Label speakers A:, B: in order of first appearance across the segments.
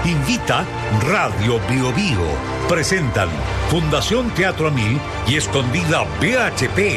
A: Invita Radio Bio Bio. Presentan Fundación Teatro Amil y Escondida BHP.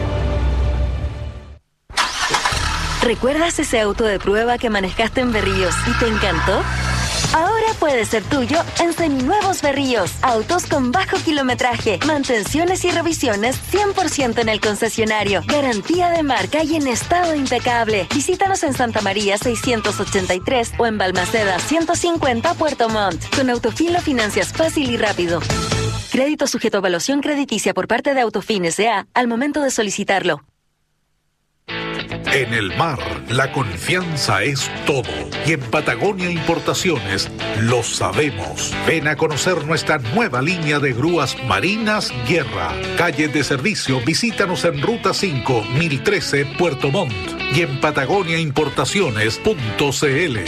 B: ¿Recuerdas ese auto de prueba que manejaste en Berríos y te encantó? Ahora puede ser tuyo en Seminuevos Berríos. Autos con bajo kilometraje, mantenciones y revisiones 100% en el concesionario. Garantía de marca y en estado impecable. Visítanos en Santa María 683 o en Balmaceda 150 Puerto Montt. Con Autofin lo financias fácil y rápido. Crédito sujeto a evaluación crediticia por parte de Autofin S.A. al momento de solicitarlo.
A: En el mar, la confianza es todo. Y en Patagonia Importaciones lo sabemos. Ven a conocer nuestra nueva línea de grúas marinas Guerra. Calle de servicio, visítanos en Ruta 5, 1013, Puerto Montt. Y en patagoniaimportaciones.cl.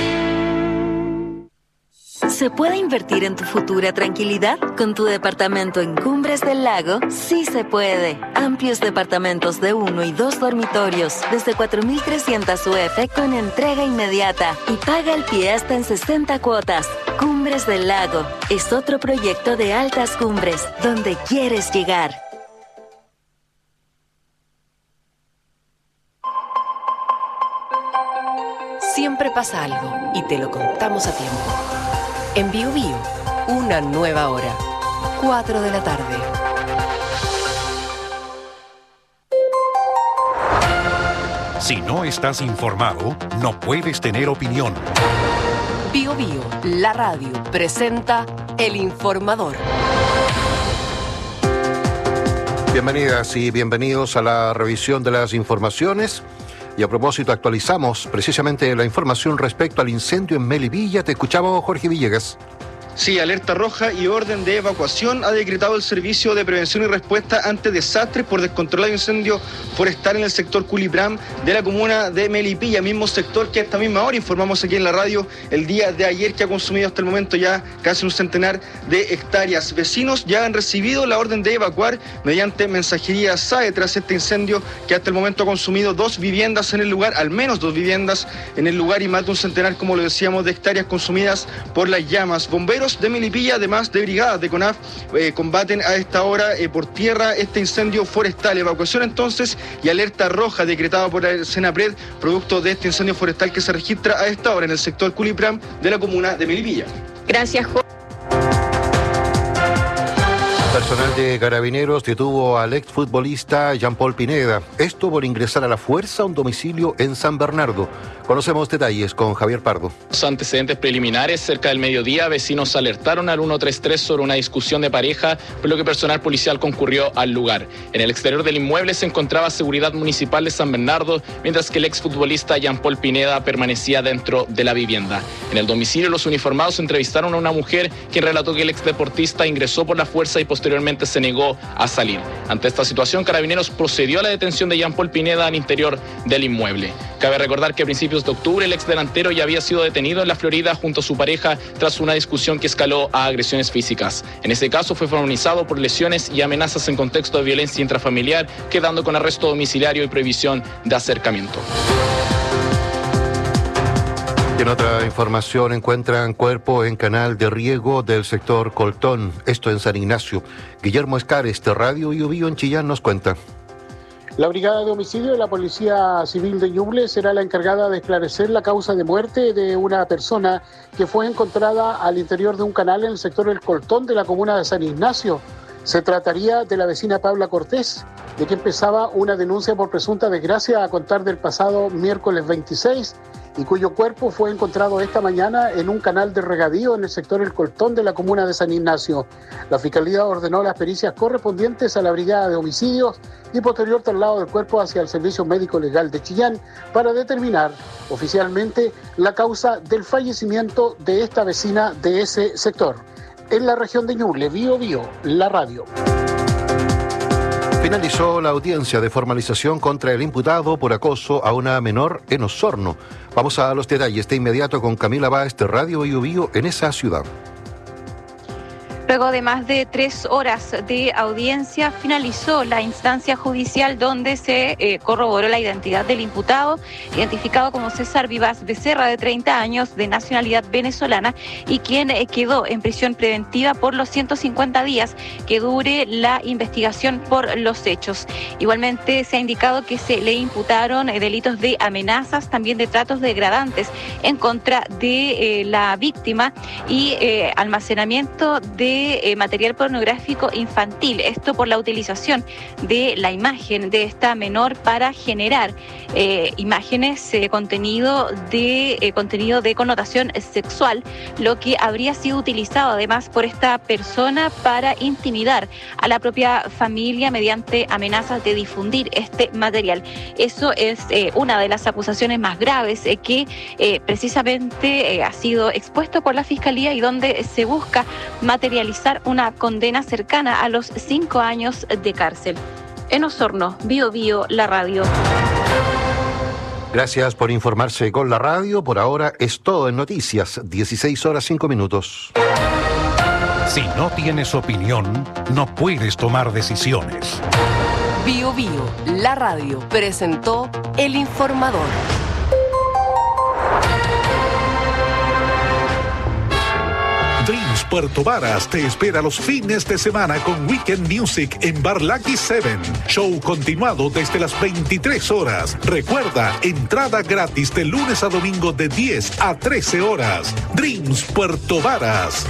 B: ¿Se puede invertir en tu futura tranquilidad? Con tu departamento en Cumbres del Lago, sí se puede. Amplios departamentos de 1 y 2 dormitorios, desde 4.300 UF con entrega inmediata y paga el pie hasta en 60 cuotas. Cumbres del Lago es otro proyecto de Altas Cumbres, donde quieres llegar.
C: Siempre pasa algo y te lo contamos a tiempo. En Bio Bio, una nueva hora, 4 de la tarde.
A: Si no estás informado, no puedes tener opinión.
C: Bio Bio, la radio, presenta El Informador.
D: Bienvenidas y bienvenidos a la revisión de las informaciones. Y a propósito, actualizamos precisamente la información respecto al incendio en Melipilla. Te escuchamos, Jorge Villegas.
E: Sí, alerta roja y orden de evacuación ha decretado el Servicio de Prevención y Respuesta ante Desastres por descontrolado incendio forestal en el sector Culipram de la comuna de Melipilla, mismo sector que a esta misma hora informamos aquí en la radio el día de ayer, que ha consumido hasta el momento ya casi un centenar de hectáreas. Vecinos ya han recibido la orden de evacuar mediante mensajería SAE tras este incendio que hasta el momento ha consumido 2 viviendas en el lugar, al menos 2 viviendas en el lugar, y más de un centenar, como lo decíamos, de hectáreas consumidas por las llamas. Bomberos de Melipilla, además de brigadas de CONAF, combaten a esta hora por tierra este incendio forestal. Evacuación entonces y alerta roja decretada por el Senapred, producto de este incendio forestal que se registra a esta hora en el sector Culipram de la comuna de Melipilla.
F: Gracias, Jorge.
D: Personal de Carabineros detuvo al exfutbolista Jean-Paul Pineda. Esto por ingresar a la fuerza a un domicilio en San Bernardo. Conocemos detalles con Javier Pardo.
G: Los antecedentes preliminares, cerca del mediodía, vecinos alertaron al 133 sobre una discusión de pareja, por lo que personal policial concurrió al lugar. En el exterior del inmueble se encontraba seguridad municipal de San Bernardo, mientras que el exfutbolista Jean-Paul Pineda permanecía dentro de la vivienda. En el domicilio, los uniformados entrevistaron a una mujer quien relató que el exdeportista ingresó por la fuerza y posteriormente se negó a salir. Ante esta situación, Carabineros procedió a la detención de Jean-Paul Pineda al interior del inmueble. Cabe recordar que a principios de octubre el exdelantero ya había sido detenido en la Florida junto a su pareja tras una discusión que escaló a agresiones físicas. En ese caso fue formalizado por lesiones y amenazas en contexto de violencia intrafamiliar, quedando con arresto domiciliario y prohibición de acercamiento.
D: Y en otra información, encuentran cuerpo en canal de riego del sector Coltón, esto en San Ignacio. Guillermo Escares, de Radio Bio Bio en Chillán, nos cuenta.
H: La Brigada de Homicidio de la Policía Civil de Ñuble será la encargada de esclarecer la causa de muerte de una persona que fue encontrada al interior de un canal en el sector El Coltón de la comuna de San Ignacio. Se trataría de la vecina Paula Cortés, de quien pesaba una denuncia por presunta desgracia a contar del pasado miércoles 26 y cuyo cuerpo fue encontrado esta mañana en un canal de regadío en el sector El Coltón de la comuna de San Ignacio. La Fiscalía ordenó las pericias correspondientes a la Brigada de Homicidios y posterior traslado del cuerpo hacia el Servicio Médico Legal de Chillán para determinar oficialmente la causa del fallecimiento de esta vecina de ese sector. En la región de Ñuble, Bio Bio, la radio.
D: Finalizó la audiencia de formalización contra el imputado por acoso a una menor en Osorno. Vamos a los detalles de inmediato con Camila Báez de Radio Bio Bio en esa ciudad.
F: Luego de más de 3 horas de audiencia, finalizó la instancia judicial donde se corroboró la identidad del imputado, identificado como César Vivas Becerra, de 30 años, de nacionalidad venezolana, y quien quedó en prisión preventiva por los 150 días que dure la investigación por los hechos. Igualmente se ha indicado que se le imputaron delitos de amenazas, también de tratos degradantes en contra de la víctima y almacenamiento de material pornográfico infantil. Esto por la utilización de la imagen de esta menor para generar imágenes, contenido de connotación sexual, lo que habría sido utilizado además por esta persona para intimidar a la propia familia mediante amenazas de difundir este material. Eso es una de las acusaciones más graves que precisamente ha sido expuesto por la Fiscalía y donde se busca materializar una condena cercana a los 5 años de cárcel. En Osorno, Bío Bío, la radio.
D: Gracias por informarse con la radio. Por ahora es todo en Noticias, 16:05.
A: Si no tienes opinión, no puedes tomar decisiones.
C: Bío Bío, la radio, presentó El Informador.
A: Dreams Puerto Varas te espera los fines de semana con Weekend Music en Bar Lucky 7. Show continuado desde las 23 horas. Recuerda, entrada gratis de lunes a domingo de 10 a 13 horas. Dreams Puerto Varas.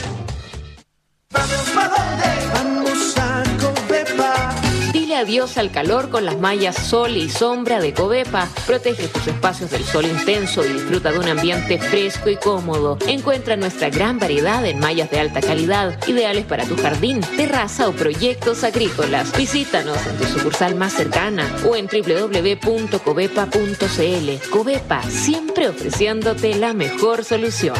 I: Dile adiós al calor con las mallas Sol y Sombra de Covepa. Protege tus espacios del sol intenso y disfruta de un ambiente fresco y cómodo. Encuentra nuestra gran variedad en mallas de alta calidad, ideales para tu jardín, terraza o proyectos agrícolas. Visítanos en tu sucursal más cercana o en www.covepa.cl. Covepa, siempre ofreciéndote la mejor solución.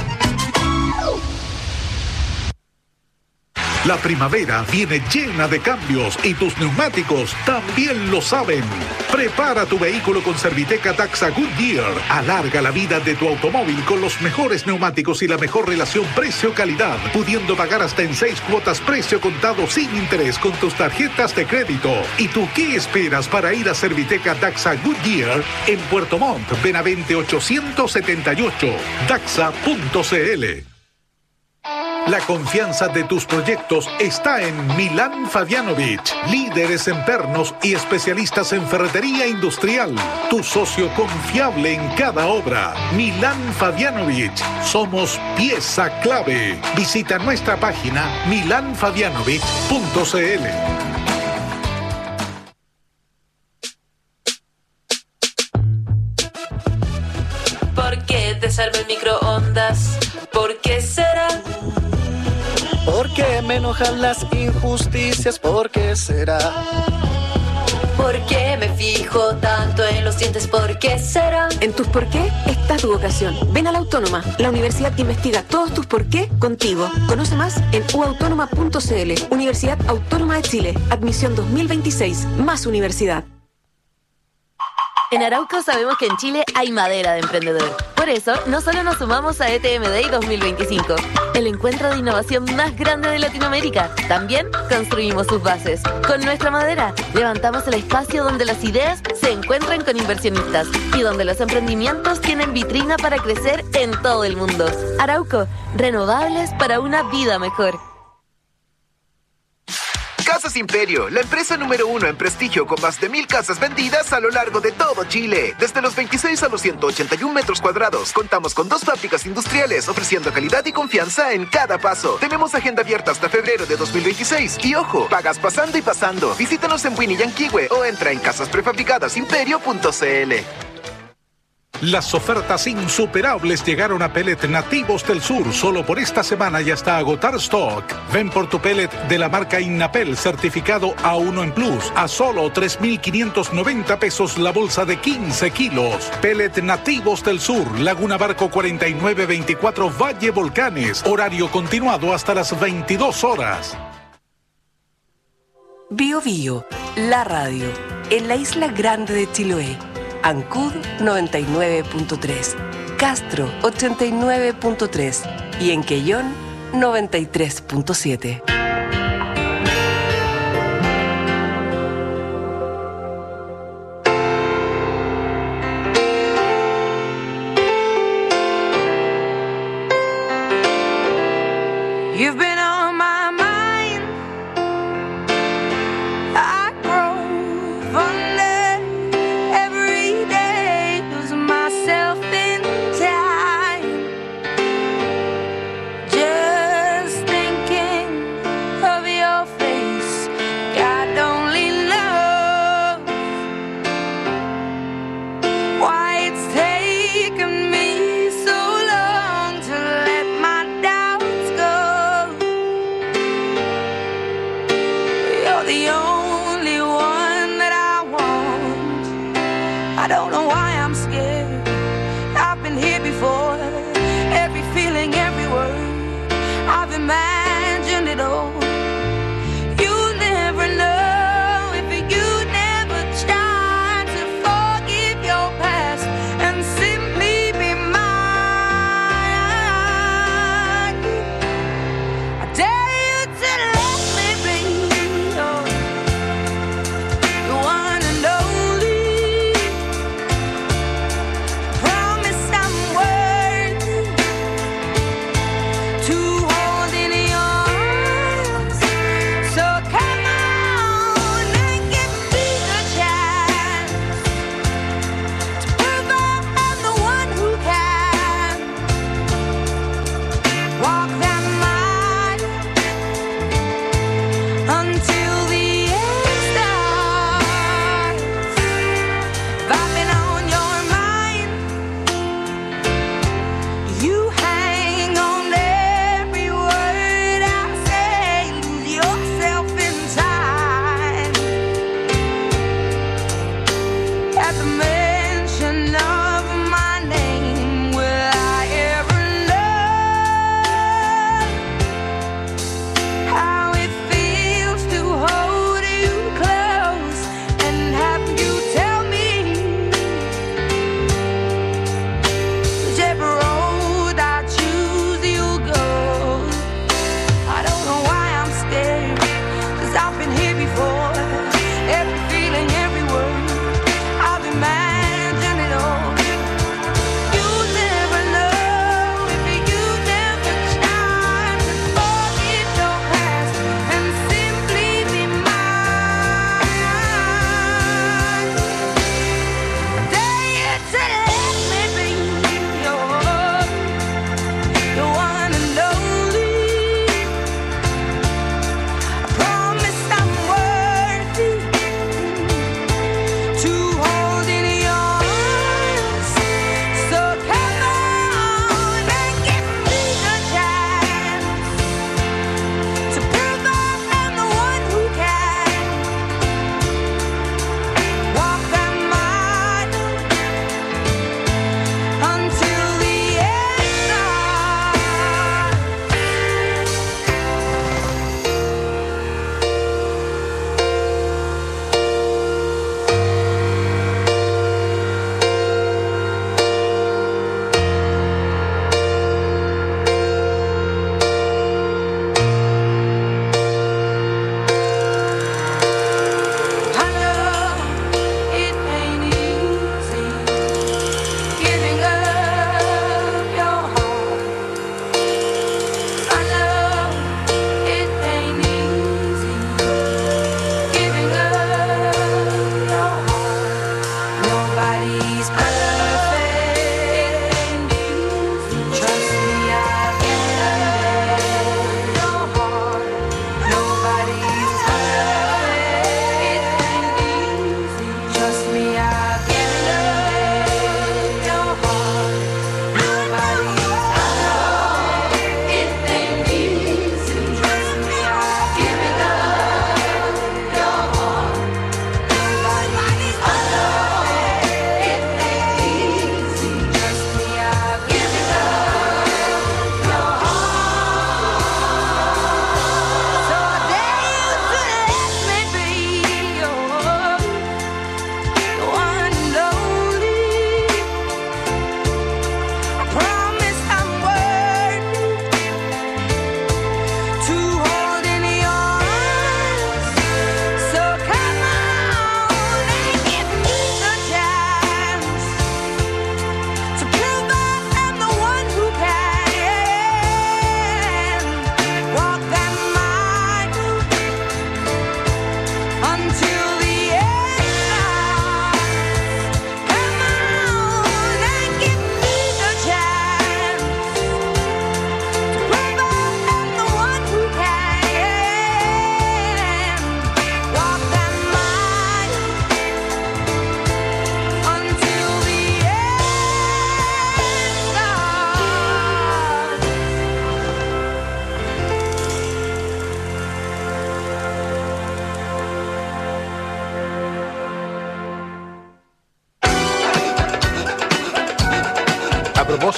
A: La primavera viene llena de cambios y tus neumáticos también lo saben. Prepara tu vehículo con Serviteca Daxa Goodyear. Alarga la vida de tu automóvil con los mejores neumáticos y la mejor relación precio-calidad, pudiendo pagar hasta en 6 cuotas precio contado sin interés con tus tarjetas de crédito. ¿Y tú qué esperas para ir a Serviteca Daxa Goodyear en Puerto Montt, Benavente 878, daxa.cl? La confianza de tus proyectos está en Milán Fabianovich, líderes en pernos y especialistas en ferretería industrial. Tu socio confiable en cada obra. Milán Fabianovich, somos pieza clave. Visita nuestra página milanfabianovich.cl.
J: ¿Por qué te salva el microondas? ¿Por qué será?
K: ¿Por qué me enojan las injusticias? ¿Por qué será?
J: ¿Por qué me fijo tanto en los dientes? ¿Por qué será?
L: En tus por qué está tu vocación. Ven a la Autónoma, la universidad que investiga todos tus por qué contigo. Conoce más en uautónoma.cl. Universidad Autónoma de Chile. Admisión 2026. Más universidad.
M: En Arauco sabemos que en Chile hay madera de emprendedor. Por eso, no solo nos sumamos a ETM Day 2025, el encuentro de innovación más grande de Latinoamérica, también construimos sus bases. Con nuestra madera, levantamos el espacio donde las ideas se encuentran con inversionistas y donde los emprendimientos tienen vitrina para crecer en todo el mundo. Arauco, renovables para una vida mejor.
N: Casas Imperio, la empresa número 1 en prestigio con más de 1,000 casas vendidas a lo largo de todo Chile. Desde los 26 a los 181 metros cuadrados, contamos con 2 fábricas industriales ofreciendo calidad y confianza en cada paso. Tenemos agenda abierta hasta febrero de 2026. Y ojo, pagas pasando y pasando. Visítanos en Buini y Yanquihue o entra en casasprefabricadosimperio.cl.
A: Las ofertas insuperables llegaron a Pellet Nativos del Sur solo por esta semana y hasta agotar stock. Ven por tu pellet de la marca Innapel certificado A1 en Plus a solo 3.590 pesos la bolsa de 15 kilos. Pellet Nativos del Sur, Laguna Barco 4924 Valle Volcanes. Horario continuado hasta las 22 horas.
C: Bío Bío, la radio, en la isla grande de Chiloé. Ancud 99.3, Castro 89.3 y en Quellón 93.7.
O: You've been on my mind. I grow fonder every day. Lose myself in time. Just thinking of your face. God only knows why it's taken me so long to let my doubts go. You're the only one that I want. I don't know why I'm scared. I've been here before. Every feeling, every word, I've imagined it all. You'll never know if you never try to forgive your past and simply be mine. I dare you to let me be the one and only. Promise I'm worthy to hold in your arms.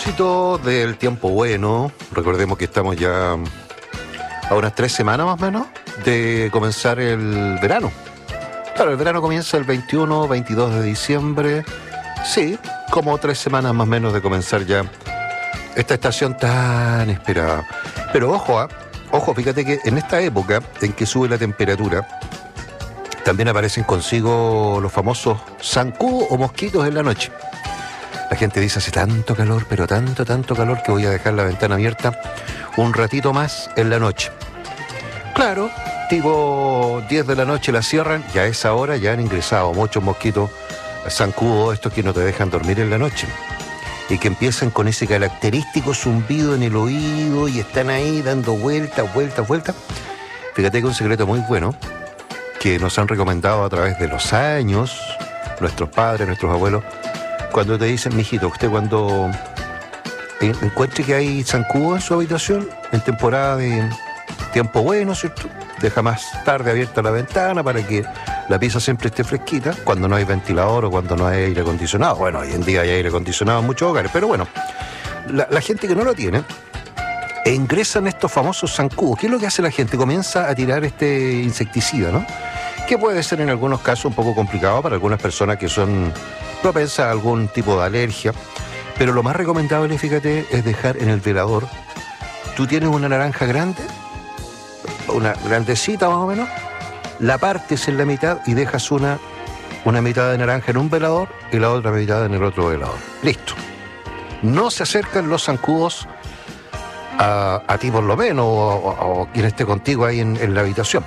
D: propósito del tiempo bueno, recordemos que estamos ya a unas 3 semanas más o menos de comenzar el verano. Claro, el verano comienza el 21, 22 de diciembre. Sí, como 3 semanas más o menos de comenzar ya esta estación tan esperada. Pero ojo, fíjate que en esta época en que sube la temperatura, también aparecen consigo los famosos zancudos o mosquitos en la noche. La gente dice, hace tanto calor, pero tanto calor que voy a dejar la ventana abierta un ratito más en la noche. Claro, tipo 10 de la noche la cierran y a esa hora ya han ingresado muchos mosquitos zancudos, estos que no te dejan dormir en la noche y que empiezan con ese característico zumbido en el oído y están ahí dando vueltas. Fíjate que un secreto muy bueno que nos han recomendado a través de los años nuestros padres, nuestros abuelos, cuando te dicen, mijito, usted cuando encuentre que hay zancudo en su habitación, en temporada de tiempo bueno, ¿cierto? Deja más tarde abierta la ventana para que la pieza siempre esté fresquita, cuando no hay ventilador o cuando no hay aire acondicionado. Bueno, hoy en día hay aire acondicionado en muchos hogares, pero bueno, la gente que no lo tiene, ingresan estos famosos zancudos. ¿Qué es lo que hace la gente? Comienza a tirar este insecticida, ¿no? Que puede ser en algunos casos un poco complicado para algunas personas que son propensas a algún tipo de alergia, pero lo más recomendable, fíjate, es dejar en el velador. Tú tienes una naranja grande, una grandecita más o menos, la partes en la mitad y dejas una mitad de naranja en un velador y la otra mitad en el otro velador. Listo. No se acercan los zancudos a ti por lo menos o quien esté contigo ahí en la habitación.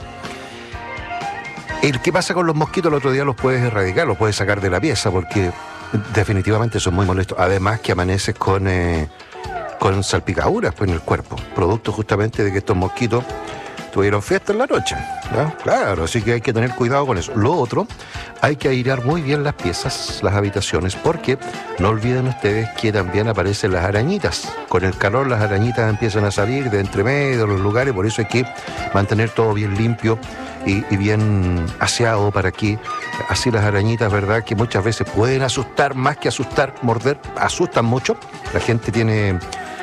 D: ¿Qué pasa con los mosquitos? El otro día los puedes erradicar, los puedes sacar de la pieza porque definitivamente son muy molestos. Además que amaneces con salpicaduras pues, en el cuerpo, producto justamente de que estos mosquitos tuvieron fiesta en la noche, ¿no? Claro, así que hay que tener cuidado con eso. Lo otro, hay que airear muy bien las piezas, las habitaciones, porque no olviden ustedes que también aparecen las arañitas. Con el calor las arañitas empiezan a salir de entre medio de los lugares, por eso hay que mantener todo bien limpio y bien aseado para que así las arañitas, ¿verdad? Que muchas veces pueden asustar, más que asustar, morder, asustan mucho. La gente tiene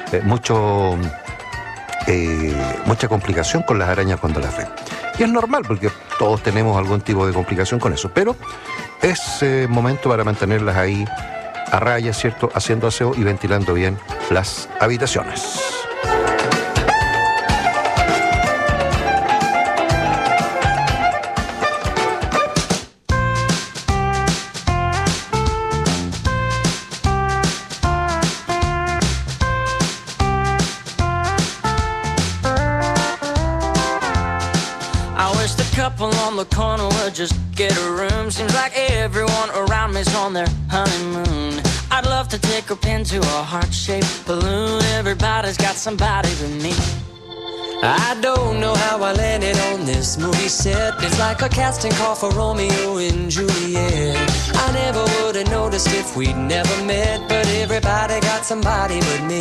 D: mucha complicación con las arañas cuando las ven. Y es normal porque todos tenemos algún tipo de complicación con eso, pero es momento para mantenerlas ahí a raya, ¿cierto? Haciendo aseo y ventilando bien las habitaciones.
P: On the corner will just get a room. Seems like everyone around me's on their honeymoon. I'd love to take a pin to a heart-shaped balloon. Everybody's got somebody but me. I don't know how I landed on this movie set. It's like a casting call for Romeo and Juliet. I never would have noticed if we'd never met, but everybody got somebody but me.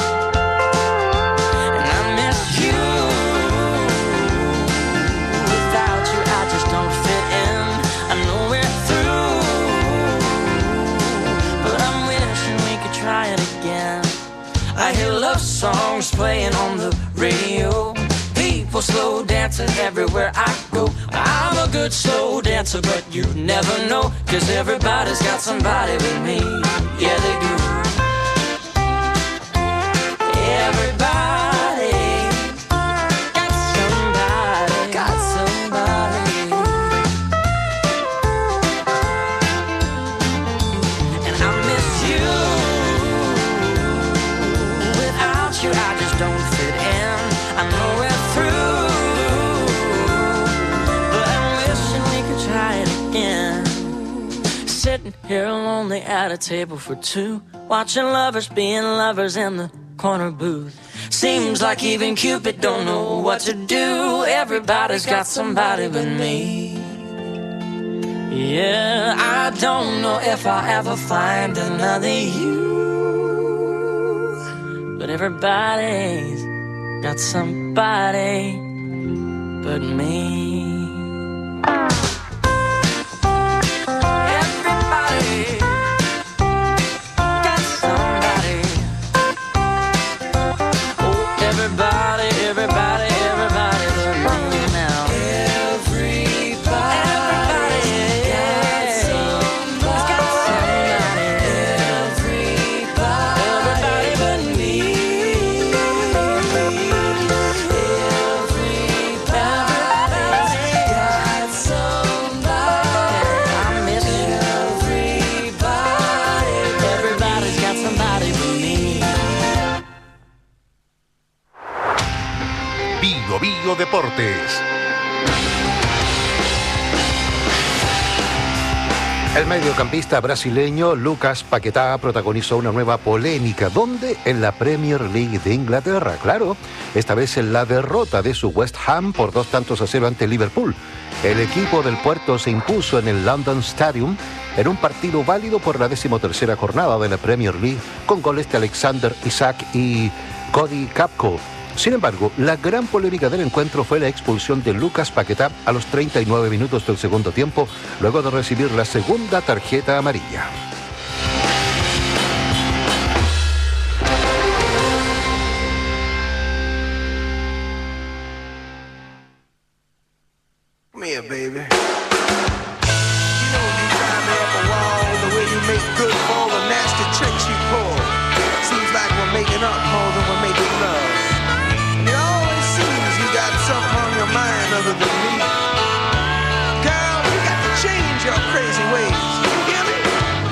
P: And I miss you. Don't fit in, I know we're through, but I'm wishing we could try it again. I hear love songs playing on the radio, people slow dancing everywhere I go. I'm a good slow dancer, but you never know, 'cause everybody's got somebody with me. Yeah, they do. Everybody here lonely at a table for two, watching lovers being lovers in the corner booth. Seems like even Cupid don't know what to do. Everybody's got somebody but me. Yeah, I don't know if I'll ever find another you, but everybody's got somebody but me. everybody, everybody, everybody but me now. Everybody got somebody. Everybody but me. Everybody got somebody. I miss you. Everybody's got somebody but me.
A: Bio Bio Deportes.
D: El mediocampista brasileño Lucas Paquetá protagonizó una nueva polémica, donde en la Premier League de Inglaterra, claro, esta vez en la derrota de su West Ham por 2-0 ante Liverpool. El equipo del puerto se impuso en el London Stadium en un partido válido por la 13ª jornada de la Premier League, con goles de Alexander Isak y Cody Gakpo. Sin embargo, la gran polémica del encuentro fue la expulsión de Lucas Paquetá a los 39 minutos del segundo tiempo, luego de recibir la segunda tarjeta amarilla.
Q: Come here, baby. You know you drive me up a wall, the way you make good for all the nasty tricks you pull. Seems like we're making up more than we're making love. And it always seems you got something on your mind other than me. Girl, you got to change your crazy ways. You hear me?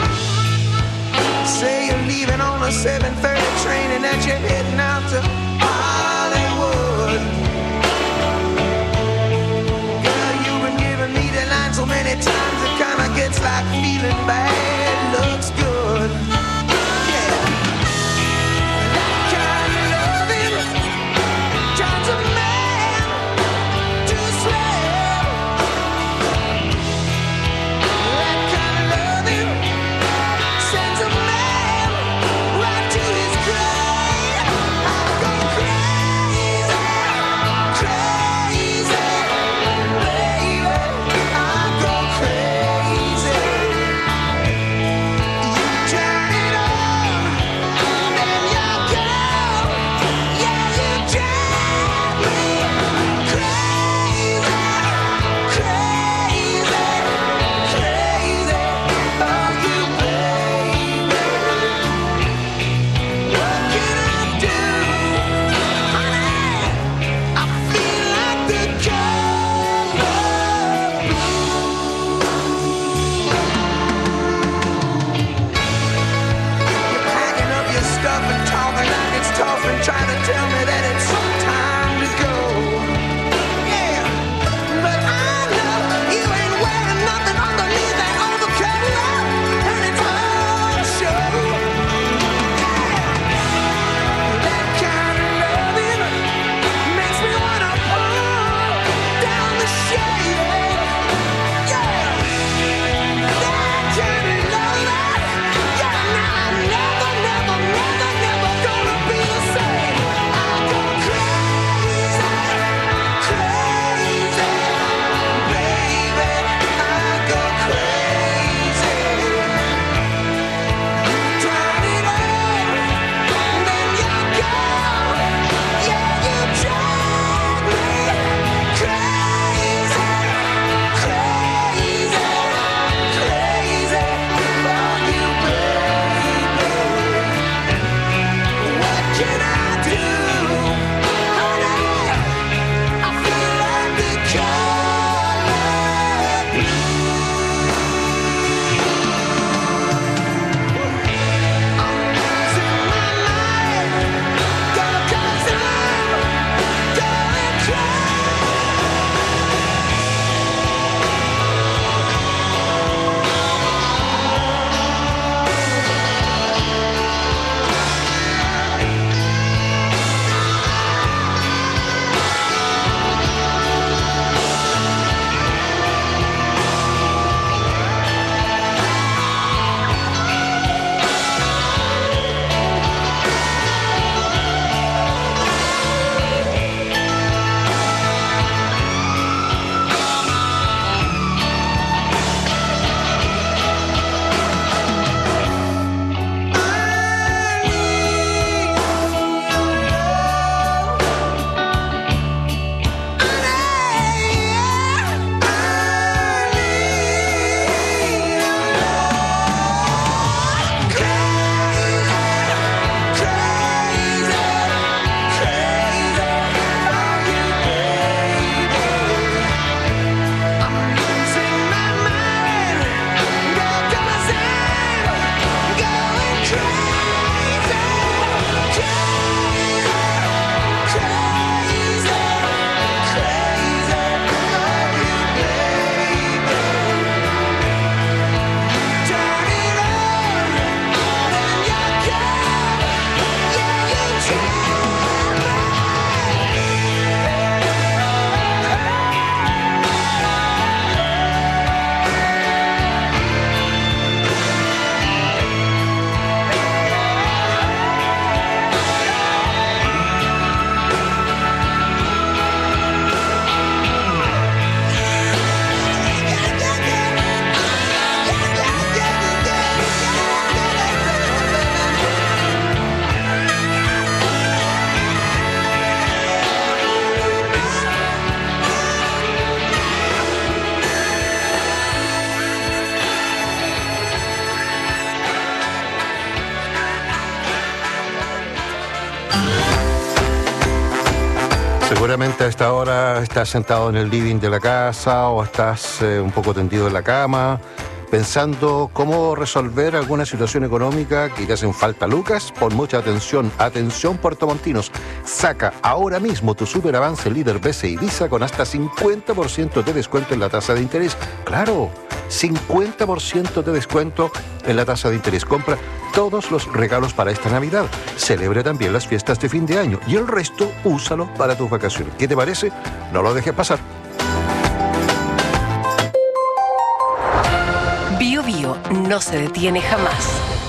Q: Say you're leaving on a 7:30 train and that you're heading out to Hollywood. So many times it kinda gets like feeling bad looks good. Yeah. That kind of loving turns a man to a slave. That kind of loving sends a man right to his grave.
D: Seguramente a esta hora estás sentado en el living de la casa o estás un poco tendido en la cama, pensando cómo resolver alguna situación económica que te hacen falta lucas. Pon mucha atención. Atención, puertomontinos. Saca ahora mismo tu Super Avance Líder BCI Visa con hasta 50% de descuento en la tasa de interés. ¡Claro! 50% de descuento en la tasa de interés. Compra todos los regalos para esta Navidad. Celebre también las fiestas de fin de año y el resto úsalo para tus vacaciones. ¿Qué te parece? No lo dejes pasar.
C: Bio Bio no se detiene jamás.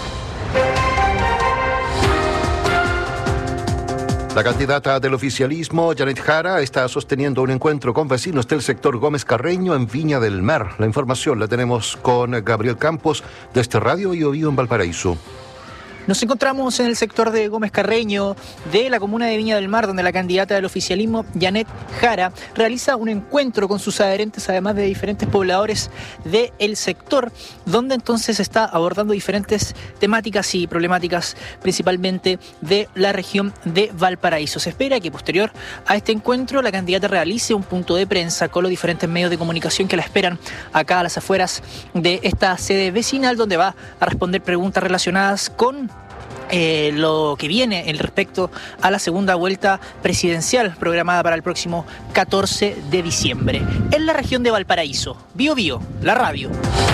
D: La candidata del oficialismo, Janet Jara, está sosteniendo un encuentro con vecinos del sector Gómez Carreño en Viña del Mar. La información la tenemos con Gabriel Campos de Radio Bio Bio en Valparaíso.
R: Nos encontramos en el sector de Gómez Carreño de la comuna de Viña del Mar, donde la candidata del oficialismo, Janet Jara, realiza un encuentro con sus adherentes, además de diferentes pobladores del sector, donde entonces está abordando diferentes temáticas y problemáticas, principalmente de la región de Valparaíso. Se espera que posterior a este encuentro la candidata realice un punto de prensa con los diferentes medios de comunicación que la esperan acá a las afueras de esta sede vecinal, donde va a responder preguntas relacionadas con lo que viene en respecto a la segunda vuelta presidencial programada para el próximo 14 de diciembre. En la región de Valparaíso, Bio Bio, la radio.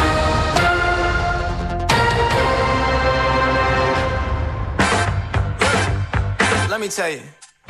Q: Let me tell you.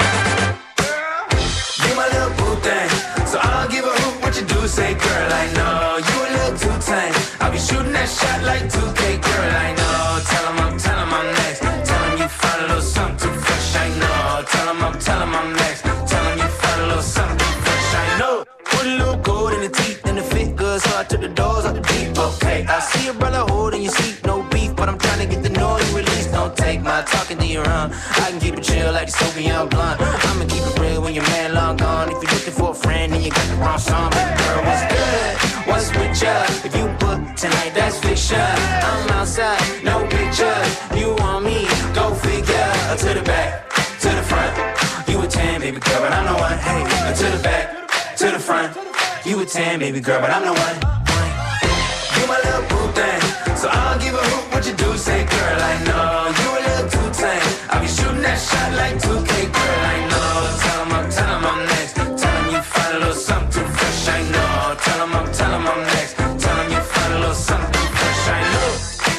Q: You my little boo thing, so I'll give a hoot what you do. Say, girl, I know you a little too tame. I'll be shooting that shot like 2K, girl, I know. Tell 'em I'm next. Find a little something too fresh, I know. Tell 'em I'm next. Tell 'em you find a little something too fresh, I know. Put a little gold in the teeth and the fit good, so I took the doors out the deep. Okay, I see your brother holding your seat, no beef, but I'm trying to get the noise released. Don't take my talking to your own. I can keep it chill like the Sophie Young Blunt. I'ma keep it real when your man long gone. If you're looking for a friend and you got the wrong song, baby girl, what's good? What's with ya? If you book tonight, that's fiction. I'm outside, no pictures. You want me? Go figure. To the back, to the front. You a 10, baby girl, but I'm the one. Hey, to the back, to the front. You a 10, baby girl, but I'm the one. You my little boo thing, so I'll give a hoot what you do. Say, girl, I know you a little too tame. I'll be shooting that shot like 2K, girl, I know. Tell 'em I'm next. Tell 'em you find a little something too fresh, I know. Tell 'em I'm next. Tell 'em you find a little something too fresh, I know.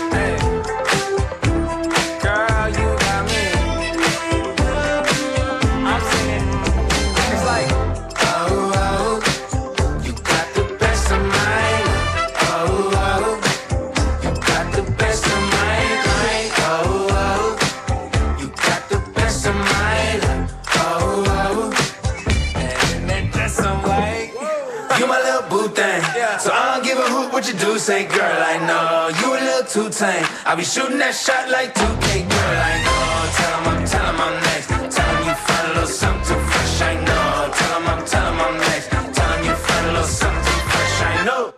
Q: What you do, say, girl, I know you a little too tame. I'll be shooting that shot like 2K, girl, I know. Tell 'em I'm next. Tell 'em you find a little something too fresh, I know. Tell 'em I'm next. Tell 'em you find a little something too fresh, I know.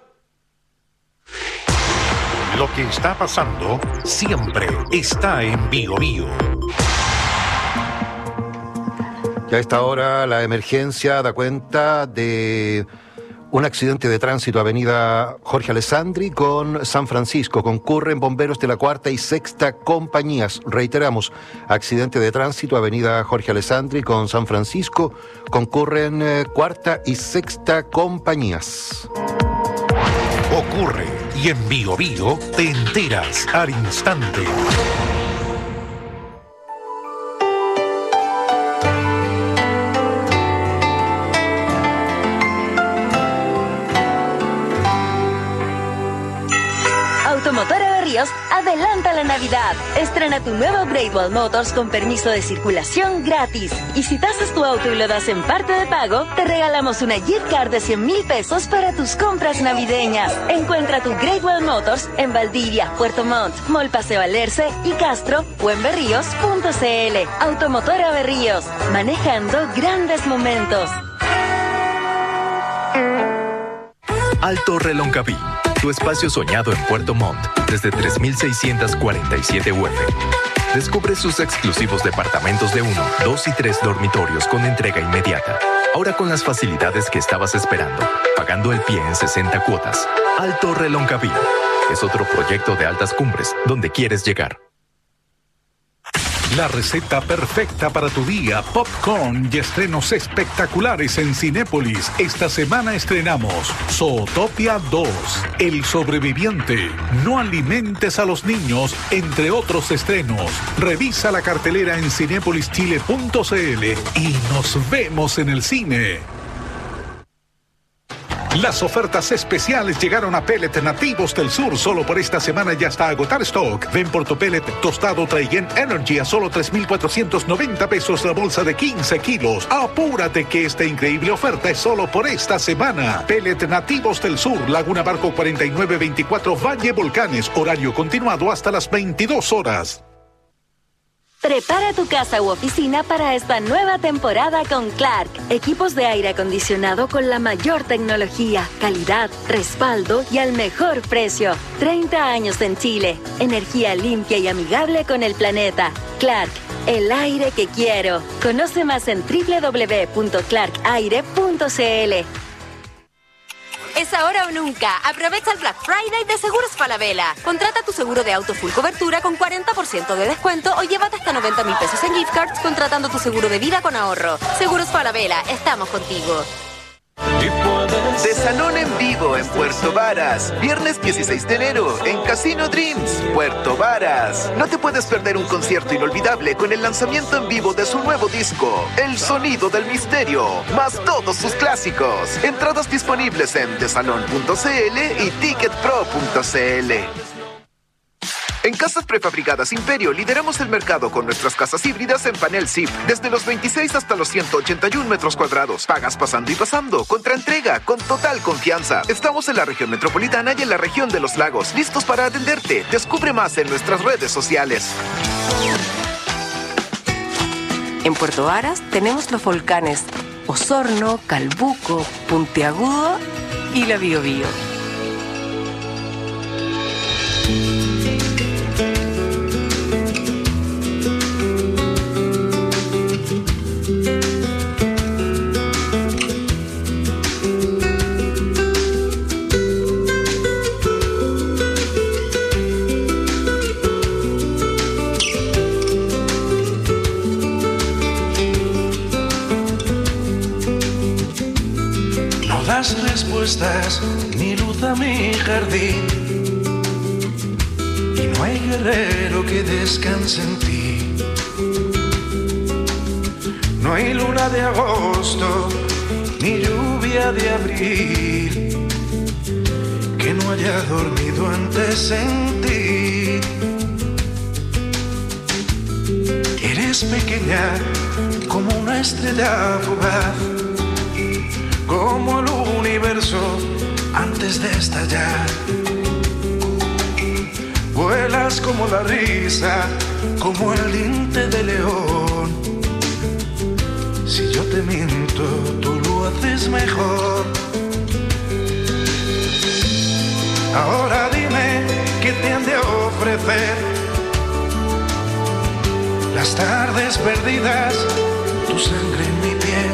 A: Lo que está pasando siempre está en Bio Bio.
D: Ya a esta hora la emergencia da cuenta de un accidente de tránsito, avenida Jorge Alessandri con San Francisco. Concurren bomberos de la 4ª y 6ª compañías. Reiteramos, accidente de tránsito, avenida Jorge Alessandri con San Francisco. Concurren 4ª y 6ª compañías.
A: Ocurre y en Bio Bio te enteras al instante.
B: Automotora Berríos adelanta la Navidad. Estrena tu nuevo Great Wall Motors con permiso de circulación gratis. Y si tasas tu auto y lo das en parte de pago, te regalamos una gift card de 100,000 pesos para tus compras navideñas. Encuentra tu Great Wall Motors en Valdivia, Puerto Montt, Mall Paseo Alerce y Castro o en berríos.cl. Automotora Berríos, manejando grandes momentos.
S: Alto Reloncaví, tu espacio soñado en Puerto Montt, desde 3.647 UF.
T: Descubre sus exclusivos departamentos de 1, 2 y 3 dormitorios con entrega inmediata. Ahora con las facilidades que estabas esperando, pagando el pie en 60 cuotas. Alto Reloncaví. Es otro proyecto de Altas Cumbres, donde quieres llegar.
A: La receta perfecta para tu día, popcorn y estrenos espectaculares en Cinépolis. Esta semana estrenamos Zootopia 2, El Sobreviviente, No alimentes a los niños, entre otros estrenos. Revisa la cartelera en cinepolischile.cl y nos vemos en el cine. Las ofertas especiales llegaron a Pellet Nativos del Sur. Solo por esta semana ya está agotar stock. Ven por tu pellet tostado Trayen Energy a solo 3,490 pesos la bolsa de 15 kilos. Apúrate que esta increíble oferta es solo por esta semana. Pellet Nativos del Sur, Laguna Barco 4924, Valle Volcanes. Horario continuado hasta las 22 horas.
B: Prepara tu casa u oficina para esta nueva temporada con Clark. Equipos de aire acondicionado con la mayor tecnología, calidad, respaldo y al mejor precio. 30 años en Chile. Energía limpia y amigable con el planeta. Clark, el aire que quiero. Conoce más en www.clarkaire.cl.
U: Es ahora o nunca. Aprovecha el Black Friday de Seguros Falabella. Contrata tu seguro de auto full cobertura con 40% de descuento o llévate hasta 90,000 pesos en gift cards contratando tu seguro de vida con ahorro. Seguros Falabella, estamos contigo.
N: De Salón en Vivo en Puerto Varas. Viernes 16 de enero en Casino Dreams, Puerto Varas. No te puedes perder un concierto inolvidable con el lanzamiento en vivo de su nuevo disco, El Sonido del Misterio, más todos sus clásicos. Entradas disponibles en desalon.cl y ticketpro.cl. En Casas Prefabricadas Imperio lideramos el mercado con nuestras casas híbridas en panel ZIP, desde los 26 hasta los 181 metros cuadrados. Pagas pasando y pasando, contra entrega, con total confianza. Estamos en la región metropolitana y en la región de los lagos, listos para atenderte. Descubre más en nuestras redes sociales.
C: En Puerto Varas tenemos los volcanes Osorno, Calbuco, Puntiagudo y la Biobío.
V: Respuestas ni luz a mi jardín, y no hay guerrero que descanse en ti. No hay luna de agosto ni lluvia de abril que no haya dormido antes en ti. Eres pequeña como una estrella fugaz, como el universo antes de estallar. Vuelas como la risa, como el diente de león. Si yo te miento, tú lo haces mejor. Ahora dime qué te han de ofrecer las tardes perdidas, tu sangre en mi piel.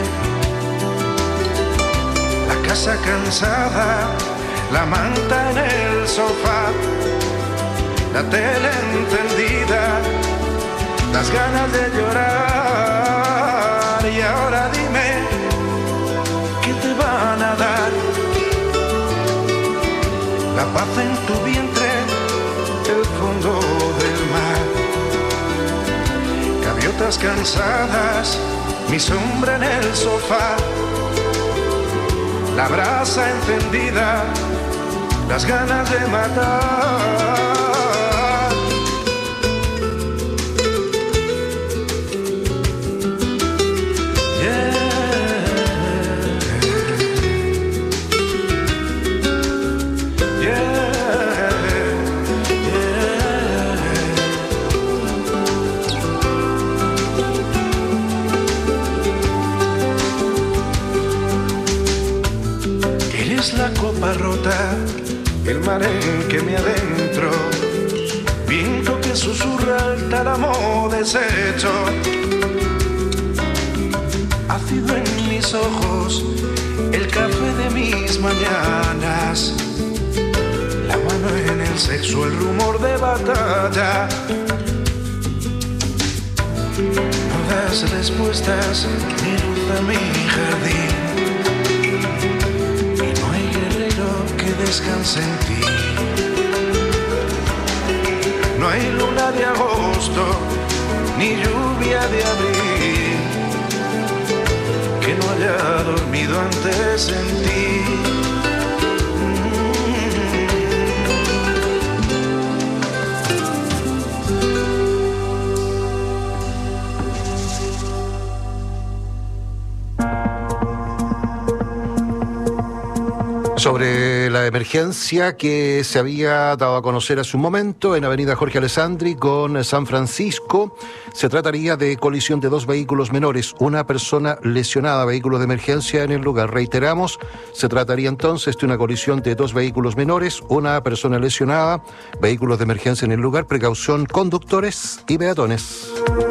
V: Casa cansada, la manta en el sofá, la tele encendida, las ganas de llorar. Y ahora dime, ¿qué te van a dar? La paz en tu vientre, el fondo del mar. Gaviotas cansadas, mi sombra en el sofá, la brasa encendida, las ganas de matar. La copa rota, el mar en que me adentro, viento que susurra el tálamo deshecho. Ácido en mis ojos, el café de mis mañanas, la mano en el sexo, el rumor de batalla. No das respuestas ni luz a mi jardín, y no hay guerrero que descanse en ti. No hay luna de agosto ni lluvia de abril que no haya dormido antes en ti.
D: Sobre la emergencia que se había dado a conocer hace un momento en Avenida Jorge Alessandri con San Francisco, se trataría de colisión de 2 vehículos menores, una persona lesionada, vehículos de emergencia en el lugar. Reiteramos, se trataría entonces de una colisión de 2 vehículos menores, una persona lesionada, vehículos de emergencia en el lugar, precaución conductores y peatones.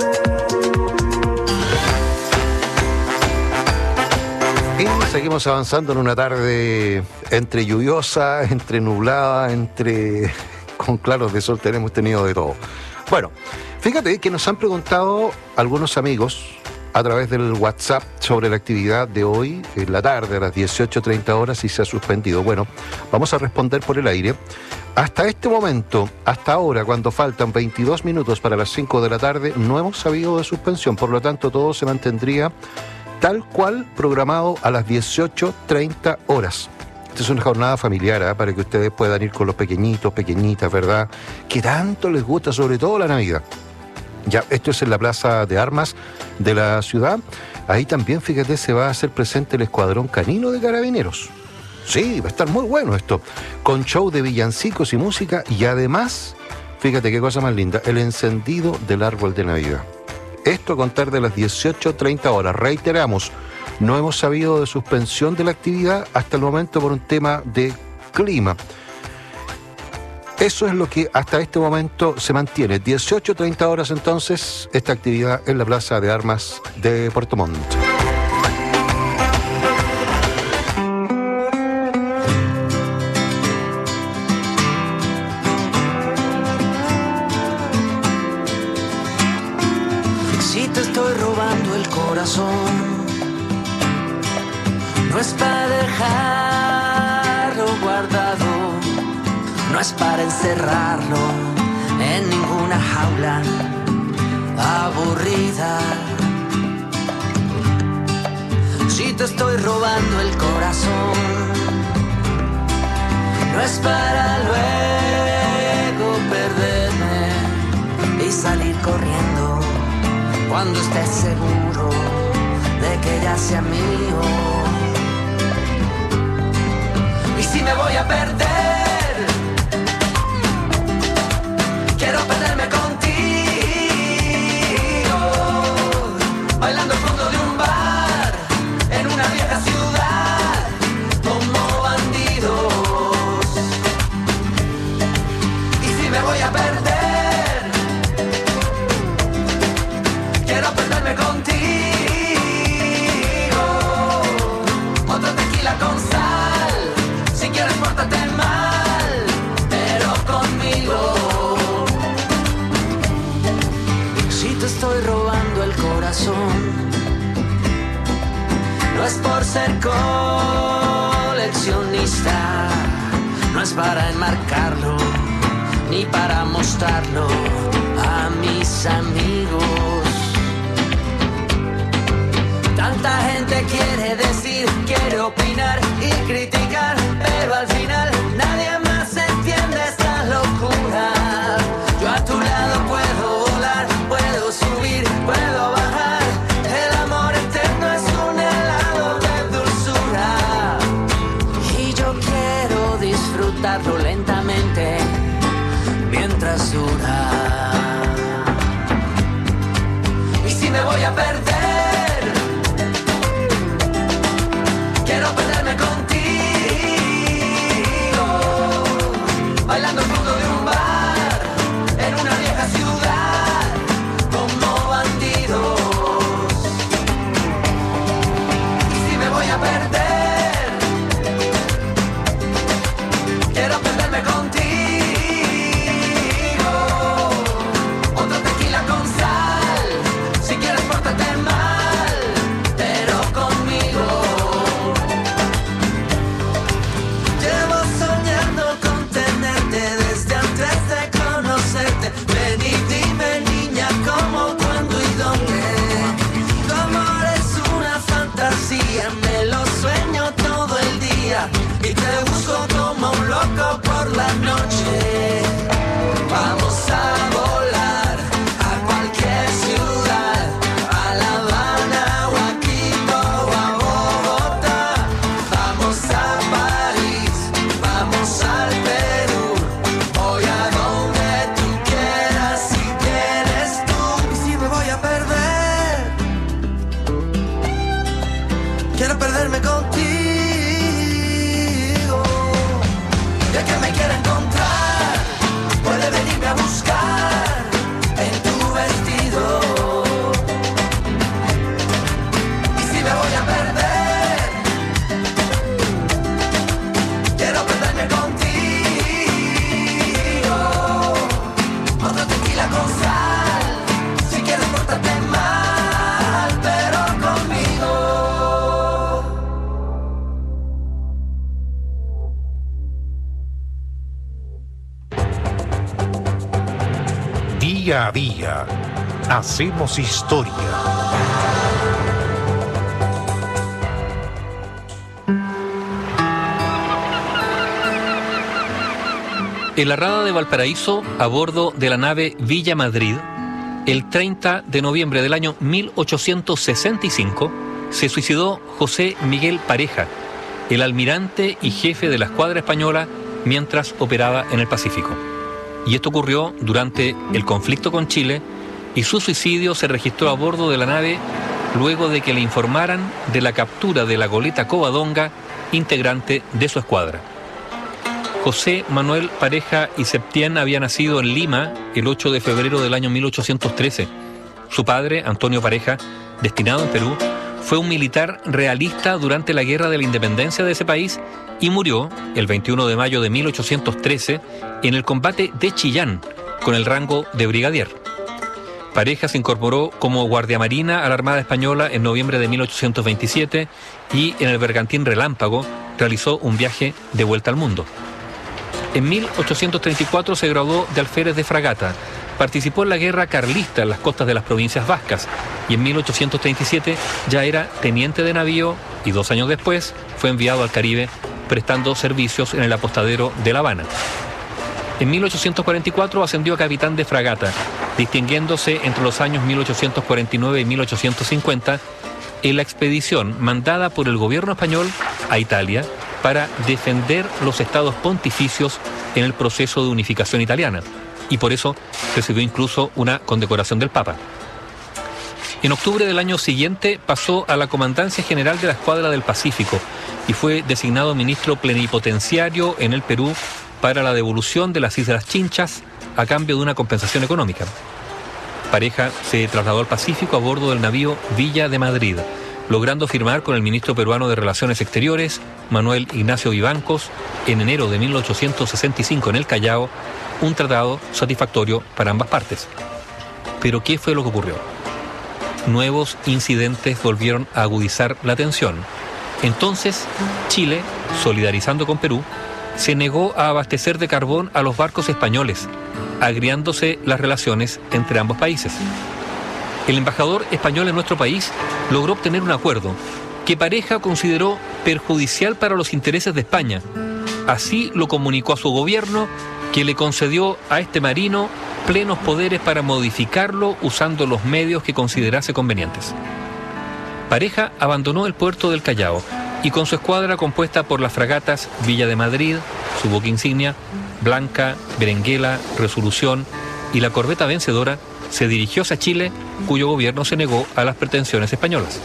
D: Y seguimos avanzando en una tarde entre lluviosa, entre nublada, con claros de sol, hemos tenido de todo. Bueno, fíjate que nos han preguntado algunos amigos a través del WhatsApp sobre la actividad de hoy en la tarde a las 18:30 horas y se ha suspendido. Bueno, vamos a responder por el aire. Hasta este momento, hasta ahora, cuando faltan 22 minutos para las 5 de la tarde, no hemos sabido de suspensión, por lo tanto todo se mantendría tal cual programado a las 18:30 horas. Esta es una jornada familiar, para que ustedes puedan ir con los pequeñitos, pequeñitas, ¿verdad? Que tanto les gusta, sobre todo la Navidad. Ya, esto es en la Plaza de Armas de la ciudad. Ahí también, fíjate, se va a hacer presente el Escuadrón Canino de Carabineros. Sí, va a estar muy bueno esto. Con show de villancicos y música y además, fíjate qué cosa más linda, el encendido del árbol de Navidad. Esto a contar de las 18:30 horas. Reiteramos, no hemos sabido de suspensión de la actividad hasta el momento por un tema de clima. Eso es lo que hasta este momento se mantiene. 18:30 horas entonces, esta actividad en la Plaza de Armas de Puerto Montt.
P: No es para dejarlo guardado, no es para encerrarlo en ninguna jaula aburrida. Si te estoy robando el corazón, no es para luego perderme y salir corriendo cuando estés seguro de que ya sea mío. Y si me voy a perder, quiero perderme contigo, bailando al fondo de un bar, en una vieja ciudad, como bandidos. Y si me voy a perder, quiero perderme contigo. Con sal, si quieres pórtate mal, pero conmigo. Si te estoy robando el corazón, no es por ser coleccionista, no es para enmarcarlo, ni para mostrarlo a mis amigos. Tanta gente quiere decir, quiere opinar y criticar, pero al final nadie más entiende esta locura. Yo a tu lado puedo volar, puedo subir, puedo bajar. El amor eterno es un helado de dulzura. Y yo quiero disfrutarlo lentamente mientras dura. Y si me voy a perder, quiero perderme contigo, bailando al fondo de un bar, en una vieja ciudad.
E: que me lo sueño todo el día y te busco como un loco por la noche. Vamos a volar a cualquier ciudad, a La Habana o a Quito o a Bogotá. Vamos a París, vamos al Perú, voy a donde tú quieras si quieres tú. Y si me voy a perder, quiero perderme contigo. Y el que me quiera encontrar puede venirme a buscar en tu vestido. Y si me voy a perder, quiero perderme contigo. Otro tequila con sal, si quieres pórtate mal, pero conmigo.
A: Día a día, hacemos historia.
G: En la rada de Valparaíso, a bordo de la nave Villa Madrid, el 30 de noviembre del año 1865, se suicidó José Miguel Pareja, el almirante y jefe de la escuadra española mientras operaba en el Pacífico. Y esto ocurrió durante el conflicto con Chile, y su suicidio se registró a bordo de la nave luego de que le informaran de la captura de la goleta Covadonga, integrante de su escuadra. José Manuel Pareja y Septién había nacido en Lima el 8 de febrero del año 1813. Su padre, Antonio Pareja, destinado en Perú, fue un militar realista durante la Guerra de la Independencia de ese país y murió el 21 de mayo de 1813 en el combate de Chillán, con el rango de brigadier. Pareja se incorporó como guardiamarina a la Armada Española en noviembre de 1827 y en el bergantín Relámpago realizó un viaje de vuelta al mundo. En 1834 se graduó de alférez de fragata, participó en la guerra carlista en las costas de las provincias vascas y en 1837 ya era teniente de navío y 2 años después fue enviado al Caribe prestando servicios en el apostadero de La Habana. En 1844 ascendió a capitán de fragata, distinguiéndose entre los años 1849 y 1850 en la expedición mandada por el gobierno español a Italia para defender los estados pontificios en el proceso de unificación italiana, y por eso recibió incluso una condecoración del Papa. En octubre del año siguiente pasó a la Comandancia General de la Escuadra del Pacífico y fue designado ministro plenipotenciario en el Perú para la devolución de las Islas Chinchas a cambio de una compensación económica. Pareja se trasladó al Pacífico a bordo del navío Villa de Madrid, logrando firmar con el ministro peruano de Relaciones Exteriores, Manuel Ignacio Vivancos, en enero de 1865 en el Callao, un tratado satisfactorio para ambas partes. Pero ¿qué fue lo que ocurrió? Nuevos incidentes volvieron a agudizar la tensión. Entonces, Chile, solidarizando con Perú, se negó a abastecer de carbón a los barcos españoles, agriándose las relaciones entre ambos países. El embajador español en nuestro país logró obtener un acuerdo que Pareja consideró perjudicial para los intereses de España. Así lo comunicó a su gobierno, que le concedió a este marino plenos poderes para modificarlo usando los medios que considerase convenientes. Pareja abandonó el puerto del Callao y con su escuadra compuesta por las fragatas Villa de Madrid, su buque insignia, Blanca, Berenguela, Resolución y la corbeta Vencedora, se dirigió hacia Chile, cuyo gobierno se negó a las pretensiones españolas.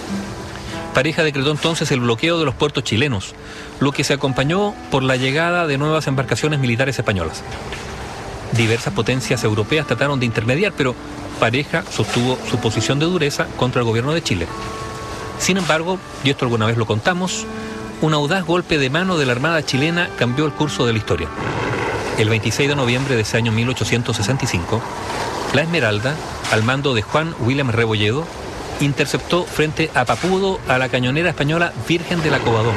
G: Pareja decretó entonces el bloqueo de los puertos chilenos, lo que se acompañó por la llegada de nuevas embarcaciones militares españolas. Diversas potencias europeas trataron de intermediar, pero Pareja sostuvo su posición de dureza contra el gobierno de Chile. Sin embargo, y esto alguna vez lo contamos, un audaz golpe de mano de la Armada chilena cambió el curso de la historia. El 26 de noviembre de ese año 1865, la Esmeralda, al mando de Juan William Rebolledo, interceptó frente a Papudo a la cañonera española Virgen de la Covadonga.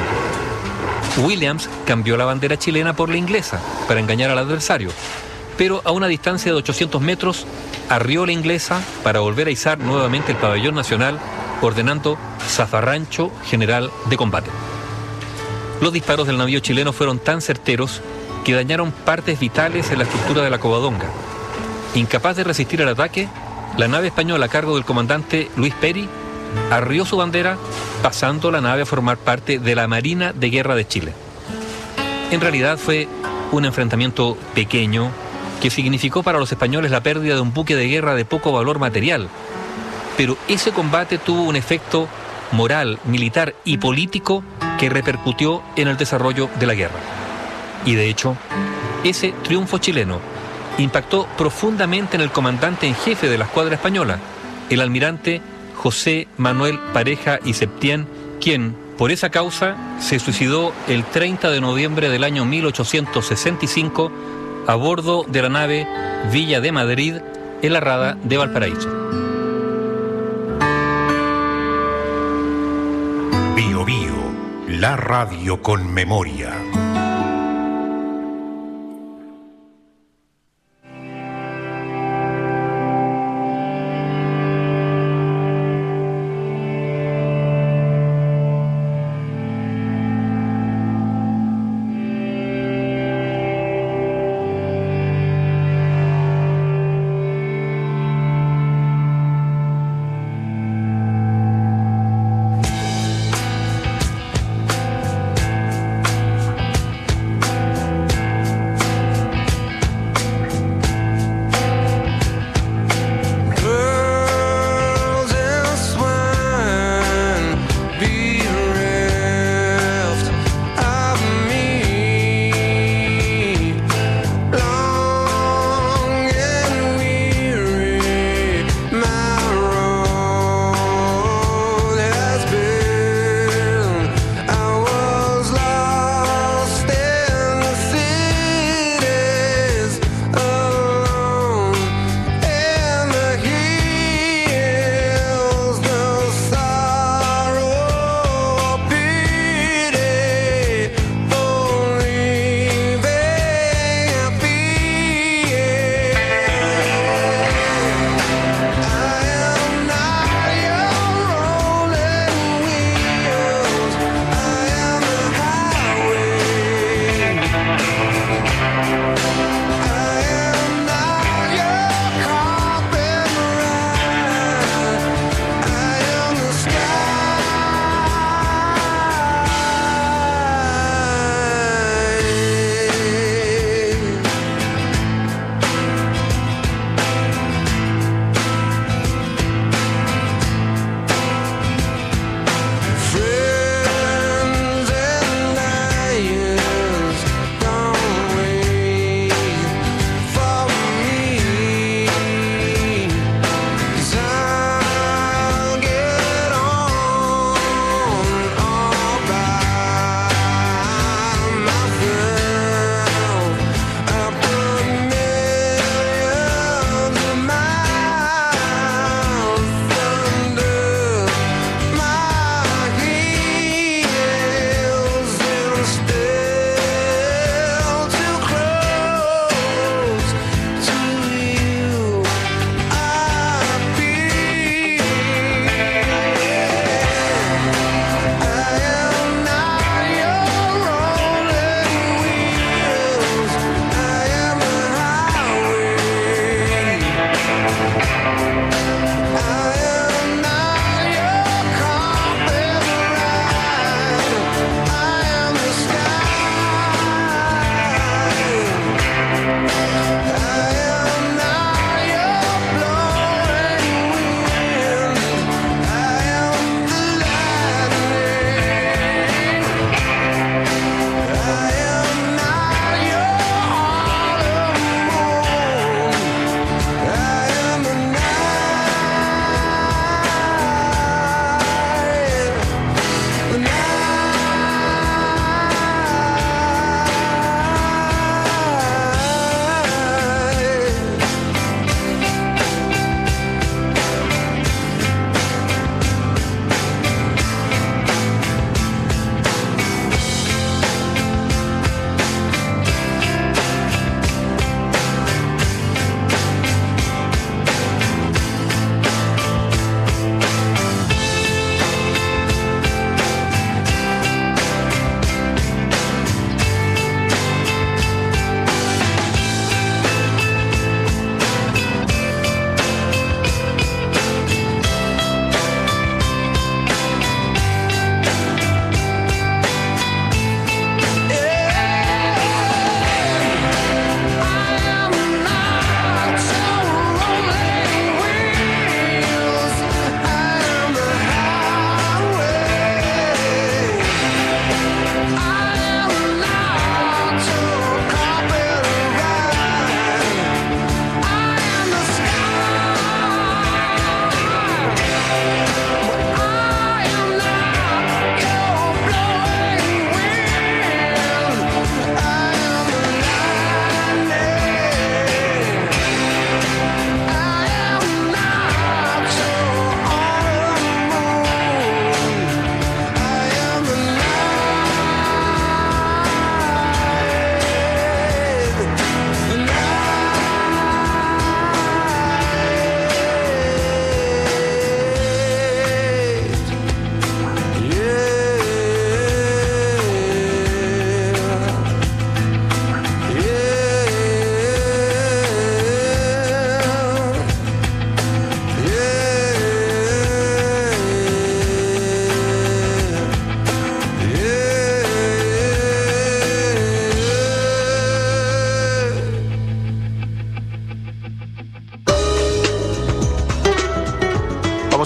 G: Williams cambió la bandera chilena por la inglesa para engañar al adversario, pero a una distancia de 800 metros arrió la inglesa para volver a izar nuevamente el pabellón nacional ordenando zafarrancho general de combate. Los disparos del navío chileno fueron tan certeros que dañaron partes vitales en la estructura de la Covadonga. Incapaz de resistir el ataque, la nave española a cargo del comandante Luis Peri arrió su bandera, pasando la nave a formar parte de la Marina de Guerra de Chile. En realidad fue un enfrentamiento pequeño que significó para los españoles la pérdida de un buque de guerra de poco valor material, pero ese combate tuvo un efecto moral, militar y político que repercutió en el desarrollo de la guerra. Y de hecho, ese triunfo chileno impactó profundamente en el comandante en jefe de la escuadra española, el almirante José Manuel Pareja y Septién, quien, por esa causa, se suicidó el 30 de noviembre del año 1865 a bordo de la nave Villa de Madrid en la rada de Valparaíso.
A: Bio Bio, la radio con memoria.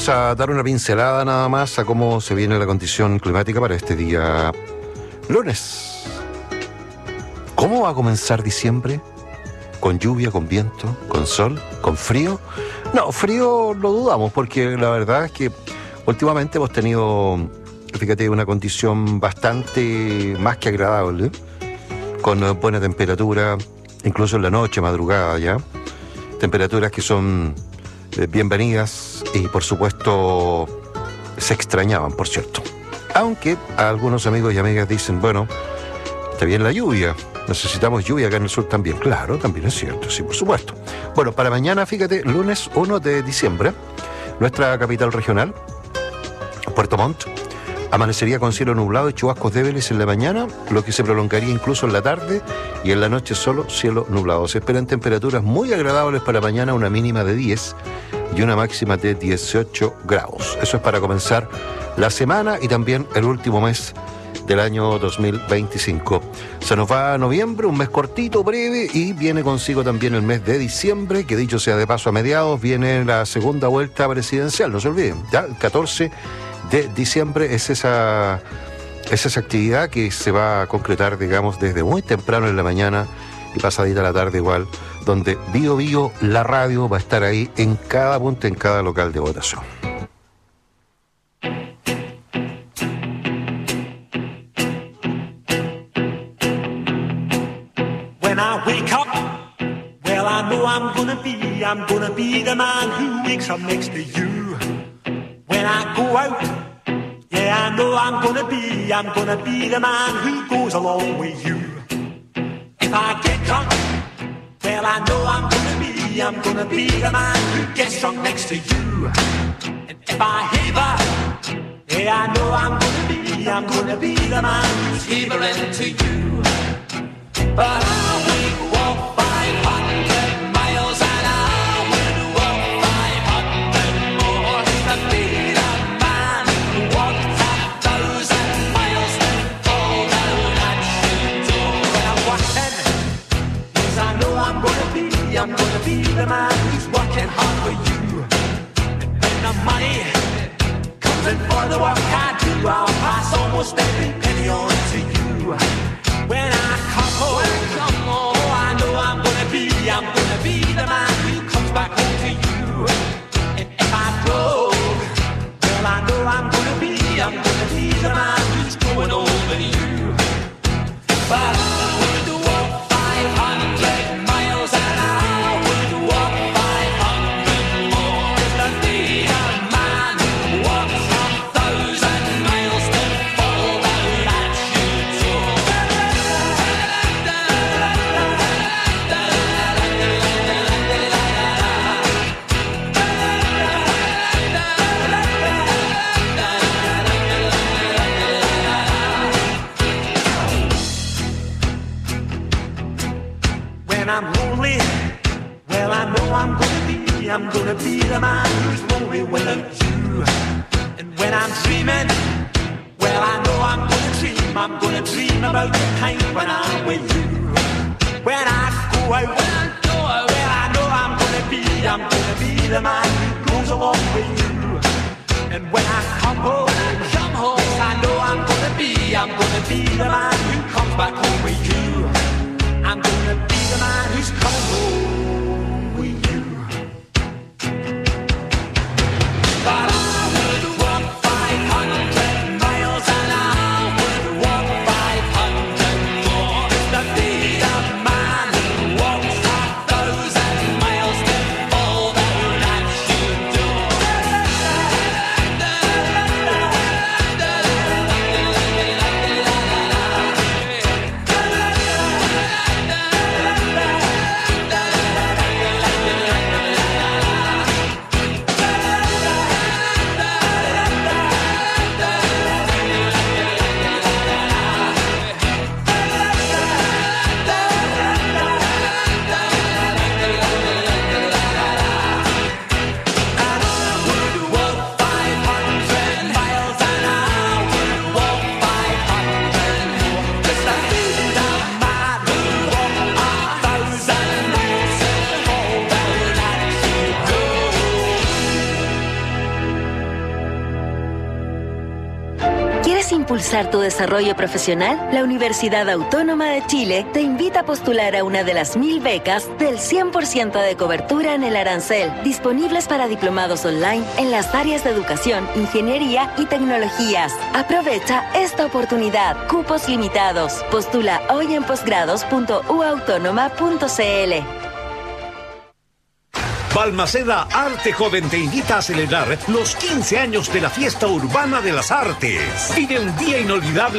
D: a dar una pincelada nada más a cómo se viene la condición climática para este día lunes. ¿Cómo va a comenzar diciembre? ¿Con lluvia, con viento, con sol, con frío? No, frío lo dudamos, porque la verdad es que últimamente hemos tenido, fíjate, una condición bastante más que agradable, con buena temperatura, incluso en la noche, madrugada ya. Temperaturas que son bienvenidas y por supuesto se extrañaban, por cierto. Aunque algunos amigos y amigas dicen, bueno, está bien la lluvia, necesitamos lluvia acá en el sur también. Claro, también es cierto, sí, por supuesto. Bueno, para mañana, fíjate, lunes 1 de diciembre, nuestra capital regional, Puerto Montt, amanecería con cielo nublado y chubascos débiles en la mañana, lo que se prolongaría incluso en la tarde, y en la noche solo cielo nublado. Se esperan temperaturas muy agradables para mañana, una mínima de 10 y una máxima de 18 grados. Eso es para comenzar la semana y también el último mes del año 2025. Se nos va a noviembre, un mes cortito, breve, y viene consigo también el mes de diciembre, que dicho sea de paso a mediados, viene la segunda vuelta presidencial, no se olviden, ya el 14 de diciembre es esa actividad que se va a concretar, digamos, desde muy temprano en la mañana y pasadita la tarde igual, donde Bío Bío, la radio, va a estar ahí en cada punto, en cada local de votación.
E: When I wake up, well, I know I'm gonna be the man who wakes up next to you. When I go out, yeah, I know I'm gonna be the man who goes along with you. If I get drunk, well, I know I'm gonna be the man who gets drunk next to you. And if I haver, yeah, I know I'm gonna be the man who's havering to you. But I will walk 500 miles and I will walk 500 more to be the man who walked 1,000 miles and fall down at your door. When I'm walking, yes, I know I'm gonna be the man who's working hard for you. And when the money comes in for the work I do, I'll pass almost every penny on to you. When I come home, oh, I know I'm gonna be the man who comes back home to you. And if I broke, well, I know I'm gonna be the man who's going over you. But I would walk 500 miles and I would walk 500 more to be the man who walks 1,000 miles to fall down at your door. When I'm lonely, well, I know I'm gonna be the man who's lonely without you. And when I'm dreaming, well, I know I'm gonna dream about the time when I'm with you. When I go out, well, I know I'm gonna be the man who goes along with you. And when I come home, yes, I know I'm gonna be the man who comes back home with you. I'm gonna be the man who's coming home with you. But I would walk 500 miles and I would walk 500 more to be the man who walks 1,000 miles to fall down at your door.
B: impulsar tu desarrollo profesional? La Universidad Autónoma de Chile te invita a postular a una de las 1000 becas del 100% de cobertura en el arancel, disponibles para diplomados online en las áreas de educación, ingeniería y tecnologías. Aprovecha esta oportunidad. Cupos limitados. Postula hoy en posgrados.uautónoma.cl.
F: Balmaceda Arte Joven te invita a celebrar los 15 años de la Fiesta Urbana de las Artes. Vive un día inolvidable